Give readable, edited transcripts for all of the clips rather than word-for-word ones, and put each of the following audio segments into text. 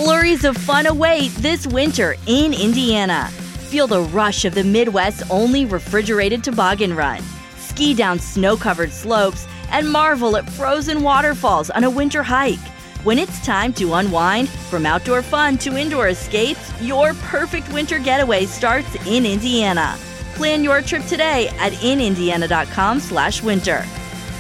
Flurries of fun await this winter in Indiana. Feel the rush of the Midwest's only refrigerated toboggan run. Ski down snow-covered slopes and marvel at frozen waterfalls on a winter hike. When it's time to unwind, from outdoor fun to indoor escapes, your perfect winter getaway starts in Indiana. Plan your trip today at inindiana.com/winter.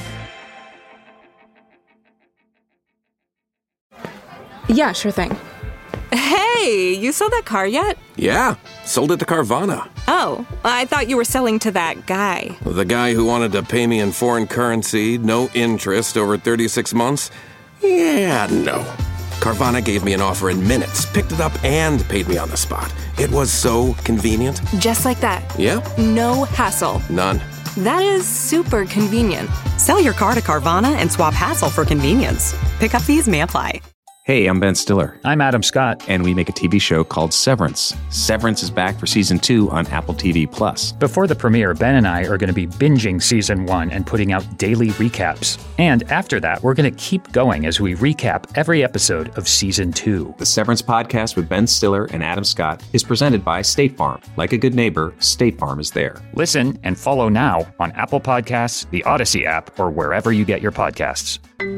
Yeah, sure thing. Hey, you sold that car yet? Yeah, sold it to Carvana. Oh, I thought you were selling to that guy. The guy who wanted to pay me in foreign currency, no interest, over 36 months? Yeah, no. Carvana gave me an offer in minutes, picked it up, and paid me on the spot. It was so convenient. Just like that. Yeah? No hassle. None. That is super convenient. Sell your car to Carvana and swap hassle for convenience. Pickup fees may apply. Hey, I'm Ben Stiller. I'm Adam Scott. And we make a TV show called Severance. Severance is back for Season 2 on Apple TV+. Before the premiere, Ben and I are going to be binging Season 1 and putting out daily recaps. And after that, we're going to keep going as we recap every episode of Season 2. The Severance podcast with Ben Stiller and Adam Scott is presented by State Farm. Like a good neighbor, State Farm is there. Listen and follow now on Apple Podcasts, the Odyssey app, or wherever you get your podcasts.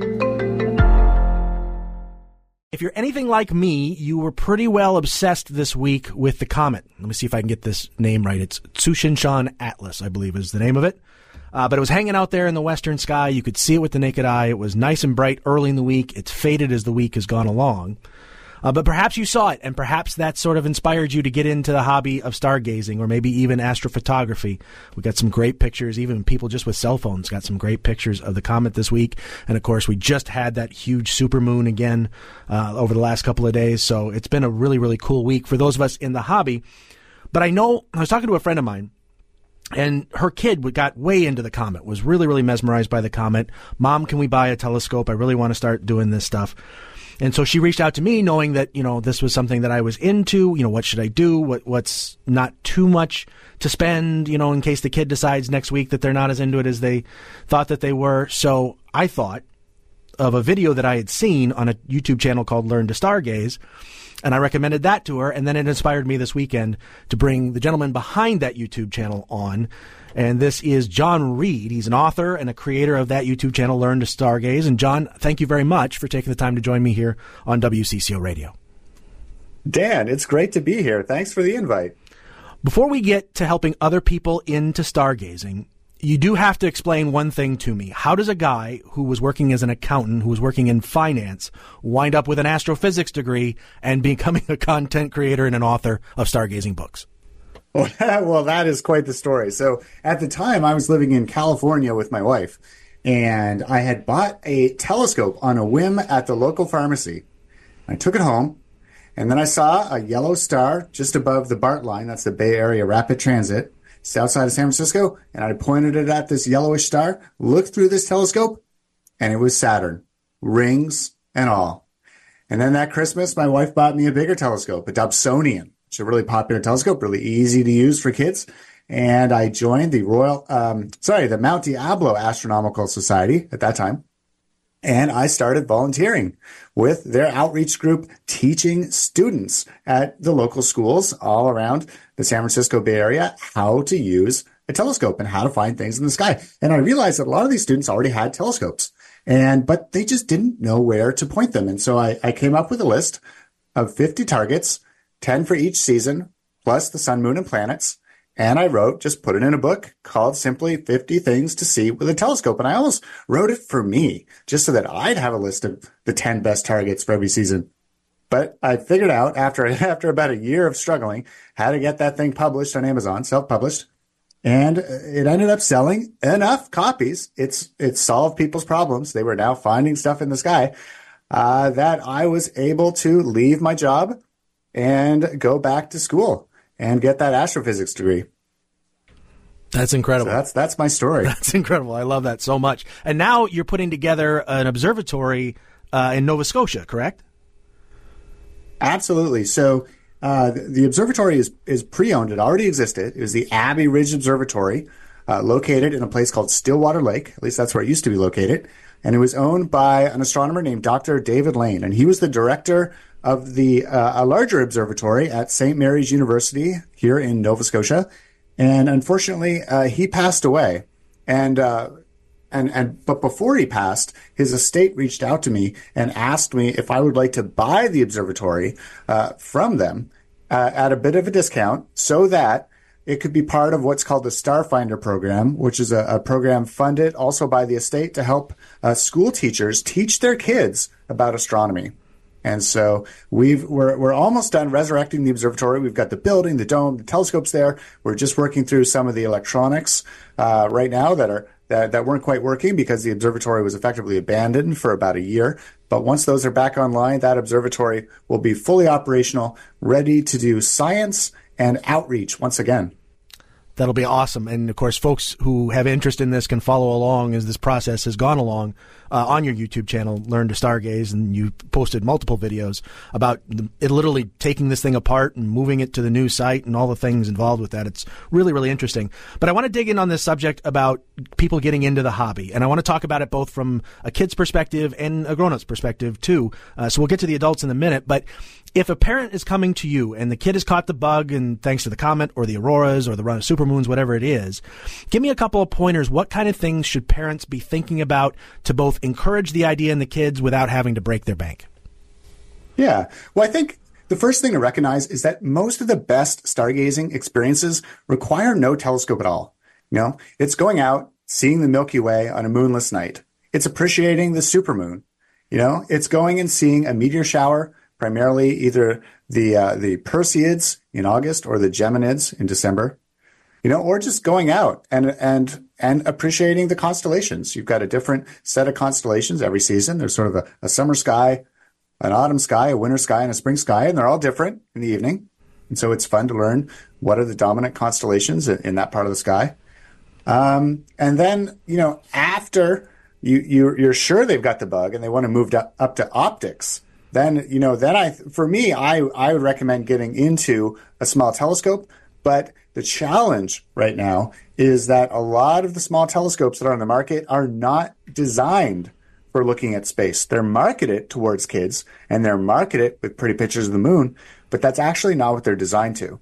If you're anything like me, you were pretty well obsessed this week with the comet. Let me see if I can get this name right. It's Tsushinshan Atlas, I believe is the name of it. But it was hanging out there in the western sky. You could see it with the naked eye. It was nice and bright early in the week. It's faded as the week has gone along. But perhaps you saw it, and perhaps that sort of inspired you to get into the hobby of stargazing or maybe even astrophotography. We got some great pictures, even people just with cell phones got some great pictures of the comet this week. And, of course, we just had that huge supermoon again over the last couple of days. So it's been a really, really cool week for those of us in the hobby. But I know I was talking to a friend of mine, and her kid got way into the comet, was really, really mesmerized by the comet. Mom, can we buy a telescope? I really want to start doing this stuff. And so she reached out to me knowing that, this was something that I was into. What should I do? What's not too much to spend, in case the kid decides next week that they're not as into it as they thought that they were. So I thought of a video that I had seen on a YouTube channel called Learn to Stargaze, and I recommended that to her. And then it inspired me this weekend to bring the gentleman behind that YouTube channel on. And this is John Reed. He's an author and a creator of that YouTube channel, Learn to Stargaze. And John, thank you very much for taking the time to join me here on WCCO Radio. Dan, it's great to be here. Thanks for the invite. Before we get to helping other people into stargazing, you do have to explain one thing to me. How does a guy who was working as an accountant, who was working in finance, wind up with an astrophysics degree and becoming a content creator and an author of stargazing books? Well, that is quite the story. So at the time, I was living in California with my wife, and I had bought a telescope on a whim at the local pharmacy. I took it home, and then I saw a yellow star just above the BART line. That's the Bay Area Rapid Transit. It's outside of San Francisco, and I pointed it at this yellowish star, looked through this telescope, and it was Saturn, rings and all. And then that Christmas, my wife bought me a bigger telescope, a Dobsonian. It's a really popular telescope, really easy to use for kids. And I joined the the Mount Diablo Astronomical Society at that time. And I started volunteering with their outreach group, teaching students at the local schools all around the San Francisco Bay Area how to use a telescope and how to find things in the sky. And I realized that a lot of these students already had telescopes, but they just didn't know where to point them. And so I came up with a list of 50 targets, 10 for each season, plus the sun, moon, and planets. And I put it in a book called simply 50 Things to See with a Telescope. And I almost wrote it for me, just so that I'd have a list of the 10 best targets for every season. But I figured out after about a year of struggling how to get that thing published on Amazon, self-published. And it ended up selling enough copies. It solved people's problems. They were now finding stuff in the sky that I was able to leave my job and go back to school and get that astrophysics degree. That's incredible. So that's my story. That's incredible. I love that so much. And now you're putting together an observatory in Nova Scotia, correct? Absolutely. So the observatory is pre-owned. It already existed. It was the Abbey Ridge Observatory located in a place called Stillwater Lake. At least that's where it used to be located. And it was owned by an astronomer named Dr. David Lane. And he was the director of a larger observatory at St. Mary's University here in Nova Scotia. And unfortunately, he passed away. But before he passed, his estate reached out to me and asked me if I would like to buy the observatory from them at a bit of a discount so that it could be part of what's called the Starfinder program, which is a program funded also by the estate to help school teachers teach their kids about astronomy. And so we're almost done resurrecting the observatory. We've got the building, the dome, the telescopes there. We're just working through some of the electronics right now that weren't quite working because the observatory was effectively abandoned for about a year. But once those are back online, that observatory will be fully operational, ready to do science and outreach once again. That'll be awesome. And, of course, folks who have interest in this can follow along as this process has gone along on your YouTube channel, Learn to Stargaze, and you posted multiple videos about it literally taking this thing apart and moving it to the new site and all the things involved with that. It's really, really interesting. But I want to dig in on this subject about people getting into the hobby. And I want to talk about it both from a kid's perspective and a grown-up's perspective, too. So we'll get to the adults in a minute. But if a parent is coming to you and the kid has caught the bug, and thanks to the comet or the auroras or the run of supermoons, whatever it is, give me a couple of pointers. What kind of things should parents be thinking about to both encourage the idea in the kids without having to break their bank? Yeah. Well, I think the first thing to recognize is that most of the best stargazing experiences require no telescope at all. You know, it's going out, seeing the Milky Way on a moonless night. It's appreciating the supermoon. You know, it's going and seeing a meteor shower, primarily either the Perseids in August or the Geminids in December, you know, or just going out and appreciating the constellations. You've got a different set of constellations every season. There's sort of a summer sky, an autumn sky, a winter sky, and a spring sky, and they're all different in the evening. And so it's fun to learn what are the dominant constellations in that part of the sky. And then, you know, after you're sure they've got the bug and they want to move up to optics, then, you know, I would recommend getting into a small telescope. But the challenge right now is that a lot of the small telescopes that are on the market are not designed for looking at space. They're marketed towards kids and they're marketed with pretty pictures of the moon, but that's actually not what they're designed to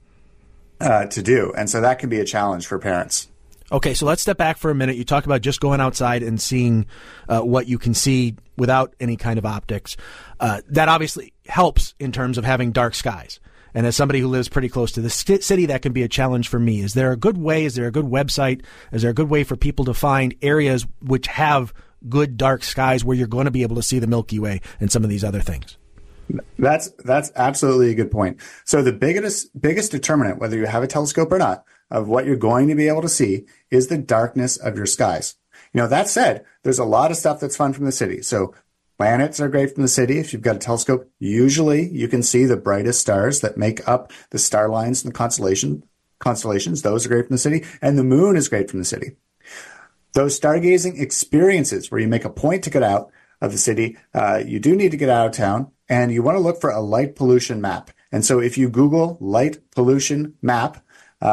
do. And so that can be a challenge for parents. Okay, so let's step back for a minute. You talk about just going outside and seeing what you can see without any kind of optics. That obviously helps in terms of having dark skies. And as somebody who lives pretty close to the city, that can be a challenge for me. Is there a good way? Is there a good website? Is there a good way for people to find areas which have good dark skies where you're going to be able to see the Milky Way and some of these other things? That's absolutely a good point. So the biggest determinant, whether you have a telescope or not, of what you're going to be able to see is the darkness of your skies. You know, that said, there's a lot of stuff that's fun from the city. So planets are great from the city. If you've got a telescope, usually you can see the brightest stars that make up the star lines and the constellations. Those are great from the city. And the moon is great from the city. Those stargazing experiences where you make a point to get out of the city, you do need to get out of town, and you want to look for a light pollution map. And so if you Google light pollution map,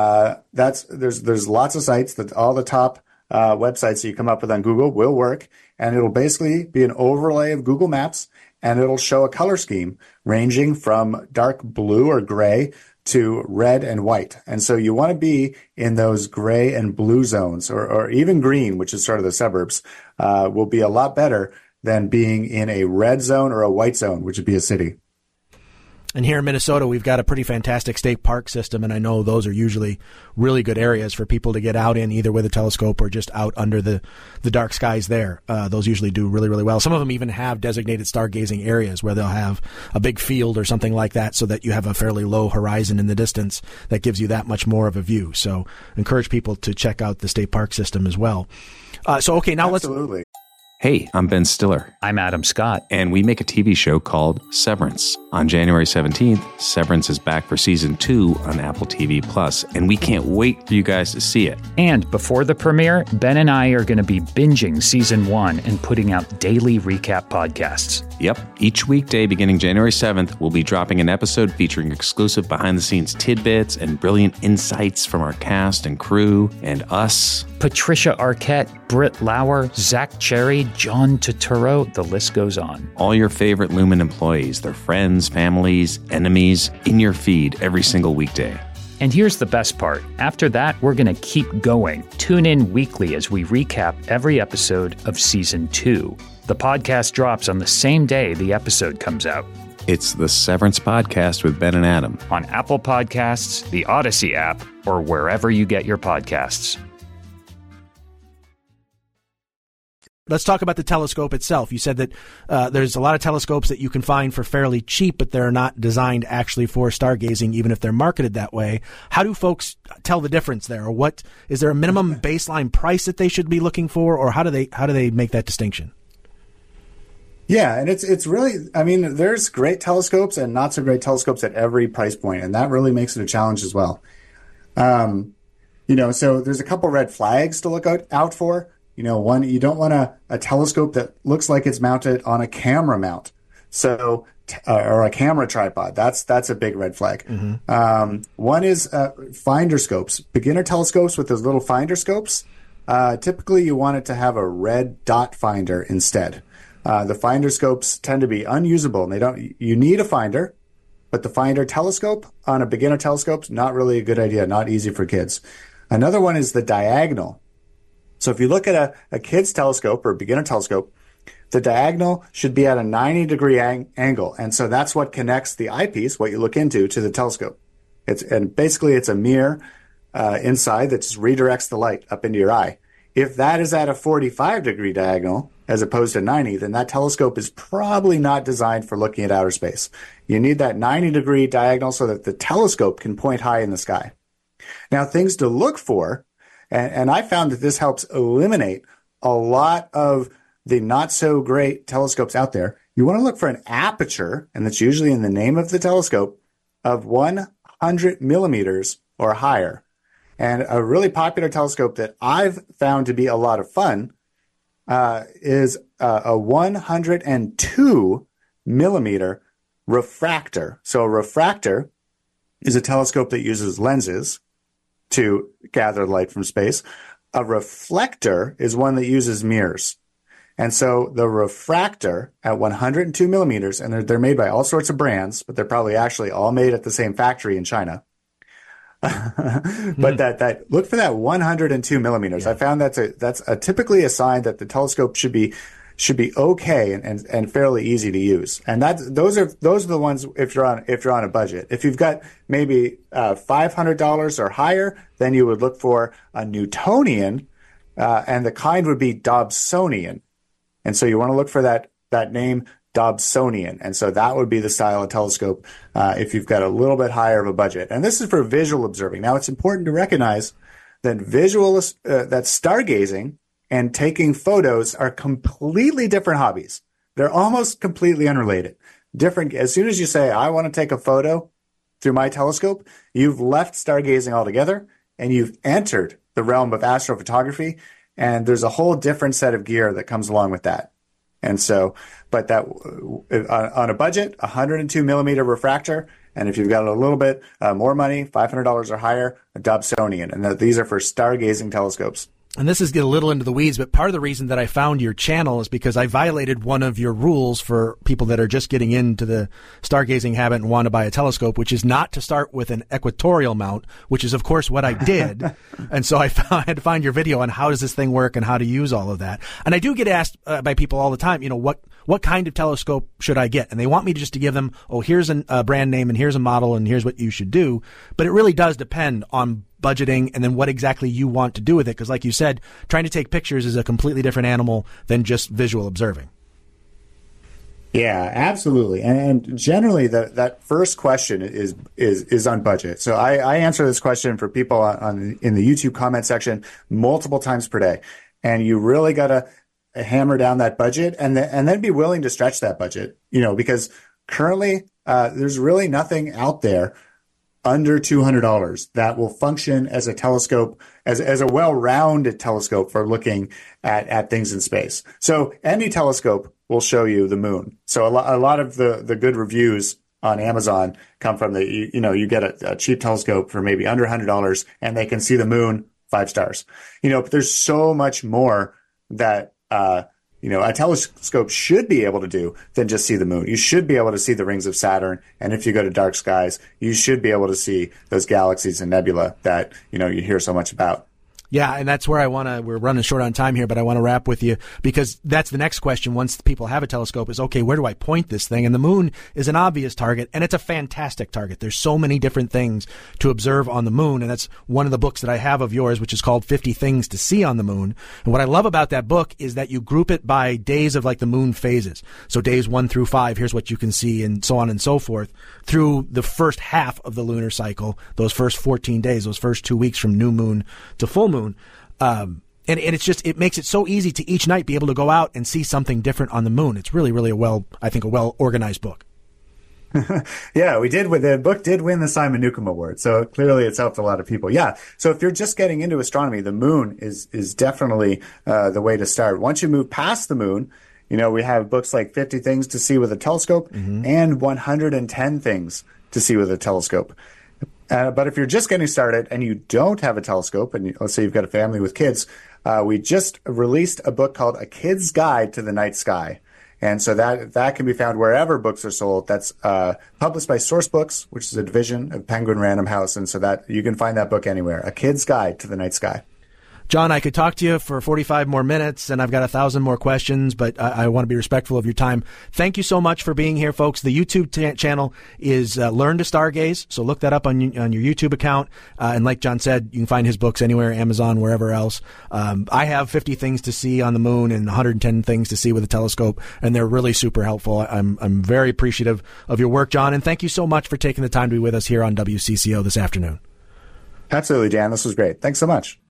there's lots of sites that all the top websites that you come up with on Google will work, and it'll basically be an overlay of Google Maps, and it'll show a color scheme ranging from dark blue or gray to red and white. And so you want to be in those gray and blue zones, or even green, which is sort of the suburbs, will be a lot better than being in a red zone or a white zone, which would be a city. And here in Minnesota, we've got a pretty fantastic state park system, and I know those are usually really good areas for people to get out in, either with a telescope or just out under the dark skies there. Those usually do really, really well. Some of them even have designated stargazing areas where they'll have a big field or something like that so that you have a fairly low horizon in the distance that gives you that much more of a view. So encourage people to check out the state park system as well. Okay, now Absolutely. Hey, I'm Ben Stiller. I'm Adam Scott. And we make a TV show called Severance. On January 17th, Severance is back for season 2 on Apple TV+, and we can't wait for you guys to see it. And before the premiere, Ben and I are going to be binging season 1 and putting out daily recap podcasts. Yep. Each weekday beginning January 7th, we'll be dropping an episode featuring exclusive behind-the-scenes tidbits and brilliant insights from our cast and crew and us. Patricia Arquette, Britt Lauer, Zach Cherry, John Turturro, the list goes on. All your favorite Lumen employees, their friends, families, enemies, in your feed every single weekday. And here's the best part. After that, we're going to keep going. Tune in weekly as we recap every episode of Season 2. The podcast drops on the same day the episode comes out. It's the Severance Podcast with Ben and Adam. On Apple Podcasts, the Odyssey app, or wherever you get your podcasts. Let's talk about the telescope itself. You said that there's a lot of telescopes that you can find for fairly cheap, but they're not designed actually for stargazing, even if they're marketed that way. How do folks tell the difference there? Or what is there a minimum baseline price that they should be looking for, or how do they make that distinction? Yeah, and it's really, I mean, there's great telescopes and not so great telescopes at every price point, and that really makes it a challenge as well. So there's a couple red flags to look out for. One, you don't want a telescope that looks like it's mounted on a camera mount, or a camera tripod. That's a big red flag. Mm-hmm. One is finder scopes, beginner telescopes with those little finder scopes. Typically, you want it to have a red dot finder instead. The finder scopes tend to be unusable, and you need a finder, but the finder telescope on a beginner telescope, not really a good idea, not easy for kids. Another one is the diagonal. So if you look at a kid's telescope or a beginner telescope, the diagonal should be at a 90-degree angle. And so that's what connects the eyepiece, what you look into, to the telescope. Basically it's a mirror inside that just redirects the light up into your eye. If that is at a 45-degree diagonal as opposed to 90, then that telescope is probably not designed for looking at outer space. You need that 90-degree diagonal so that the telescope can point high in the sky. Now, things to look for, and I found that this helps eliminate a lot of the not so great telescopes out there. You want to look for an aperture, and that's usually in the name of the telescope, of 100 millimeters or higher. And a really popular telescope that I've found to be a lot of fun is a 102 millimeter refractor. So a refractor is a telescope that uses lenses to gather light from space. A reflector is one that uses mirrors. And so the refractor at 102 millimeters, and they're made by all sorts of brands, but they're probably actually all made at the same factory in China. But that look for that 102 millimeters. Yeah. I found that's typically a sign that the telescope should be okay and fairly easy to use. And those are the ones if you're on a budget. If you've got maybe $500 or higher, then you would look for a Newtonian, and the kind would be Dobsonian. And so you want to look for that name Dobsonian. And so that would be the style of telescope if you've got a little bit higher of a budget. And this is for visual observing. Now, it's important to recognize that that stargazing and taking photos are completely different hobbies. They're almost completely unrelated. Different. As soon as you say, I want to take a photo through my telescope, you've left stargazing altogether and you've entered the realm of astrophotography. And there's a whole different set of gear that comes along with that. And so, but that on a budget, 102 millimeter refractor. And if you've got a little bit more money, $500 or higher, a Dobsonian. And these are for stargazing telescopes. And this is get a little into the weeds, but part of the reason that I found your channel is because I violated one of your rules for people that are just getting into the stargazing habit and want to buy a telescope, which is not to start with an equatorial mount, which is, of course, what I did. And so I had to find your video on how does this thing work and how to use all of that. And I do get asked by people all the time, what kind of telescope should I get? And they want me to just to give them, here's a brand name and here's a model and here's what you should do. But it really does depend on budgeting and then what exactly you want to do with it. Because like you said, trying to take pictures is a completely different animal than just visual observing. Yeah, absolutely. And generally that first question is on budget. So I answer this question for people in the YouTube comment section multiple times per day. And you really got to hammer down that budget and then be willing to stretch that budget, because currently there's really nothing out there under $200 that will function as a telescope, as a well-rounded telescope for looking at things in space. So any telescope will show you the moon. So a lot of the good reviews on Amazon come from you get a cheap telescope for maybe under $100 and they can see the moon, 5 stars. But there's so much more that a telescope should be able to do than just see the moon. You should be able to see the rings of Saturn. And if you go to dark skies, you should be able to see those galaxies and nebula that, you hear so much about. Yeah, and that's where we're running short on time here, but I want to wrap with you because that's the next question once people have a telescope is, okay, where do I point this thing? And the moon is an obvious target, and it's a fantastic target. There's so many different things to observe on the moon, and that's one of the books that I have of yours, which is called 50 Things to See on the Moon. And what I love about that book is that you group it by days of like the moon phases. So days 1 through 5, here's what you can see, and so on and so forth, through the first half of the lunar cycle, those first 14 days, those first 2 weeks from new moon to full moon. And it makes it so easy to each night be able to go out and see something different on the moon. It's really, really a well organized book. Yeah, the book did win the Simon Newcomb Award. So clearly it's helped a lot of people. Yeah. So if you're just getting into astronomy, the moon is definitely the way to start. Once you move past the moon, we have books like 50 Things to See with a Telescope and 110 Things to See with a Telescope. But if you're just getting started and you don't have a telescope, and let's say you've got a family with kids, we just released a book called A Kid's Guide to the Night Sky. And so that can be found wherever books are sold. That's published by Source Books, which is a division of Penguin Random House. And so that you can find that book anywhere. A Kid's Guide to the Night Sky. John, I could talk to you for 45 more minutes, and I've got 1,000 more questions, but I want to be respectful of your time. Thank you so much for being here, folks. The YouTube channel is Learn to Stargaze, so look that up on your YouTube account. And like John said, you can find his books anywhere, Amazon, wherever else. I have 50 Things to See on the Moon and 110 Things to See with a Telescope, and they're really super helpful. I'm very appreciative of your work, John, and thank you so much for taking the time to be with us here on WCCO this afternoon. Absolutely, Dan. This was great. Thanks so much.